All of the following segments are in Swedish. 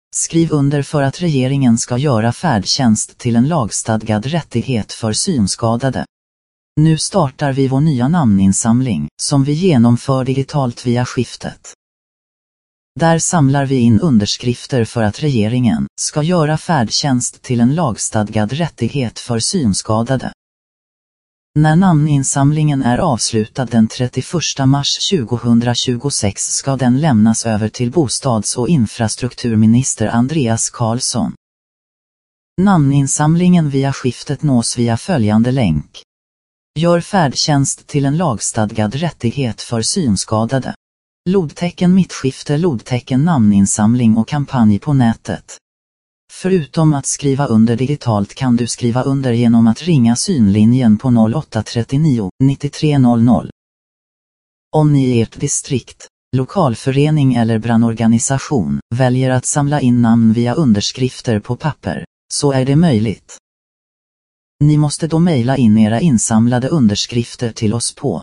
Skriv under för att regeringen ska göra färdtjänst till en lagstadgad rättighet för synskadade. Nu startar vi vår nya namninsamling, som vi genomför digitalt via skiftet. Där samlar vi in underskrifter för att regeringen ska göra färdtjänst till en lagstadgad rättighet för synskadade. När namninsamlingen är avslutad den 31 mars 2026 ska den lämnas över till bostads- och infrastrukturminister Andreas Carlson. Namninsamlingen via skiftet nås via följande länk. Gör färdtjänst till en lagstadgad rättighet för synskadade. Lodtecken mittskifte lodtecken namninsamling och kampanj på nätet. Förutom att skriva under digitalt kan du skriva under genom att ringa synlinjen på 0839 93 00. Om ni i ert distrikt, lokalförening eller brandorganisation väljer att samla in namn via underskrifter på papper, så är det möjligt. Ni måste då mejla in era insamlade underskrifter till oss på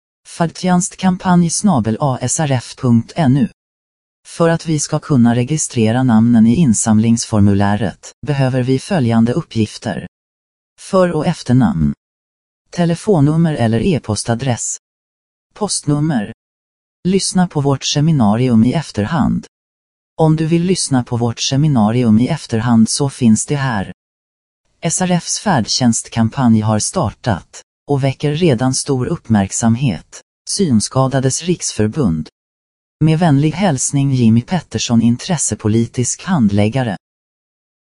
färdtjänstkampanj@asrf.nu. För att vi ska kunna registrera namnen i insamlingsformuläret behöver vi följande uppgifter: för- och efternamn, telefonnummer eller e-postadress, postnummer. Lyssna på vårt seminarium i efterhand. Om du vill lyssna på vårt seminarium i efterhand så finns det här. SRFs färdtjänstkampanj har startat och väcker redan stor uppmärksamhet. Synskadades riksförbund. Med vänlig hälsning Jimmy Pettersson, intressepolitisk handläggare.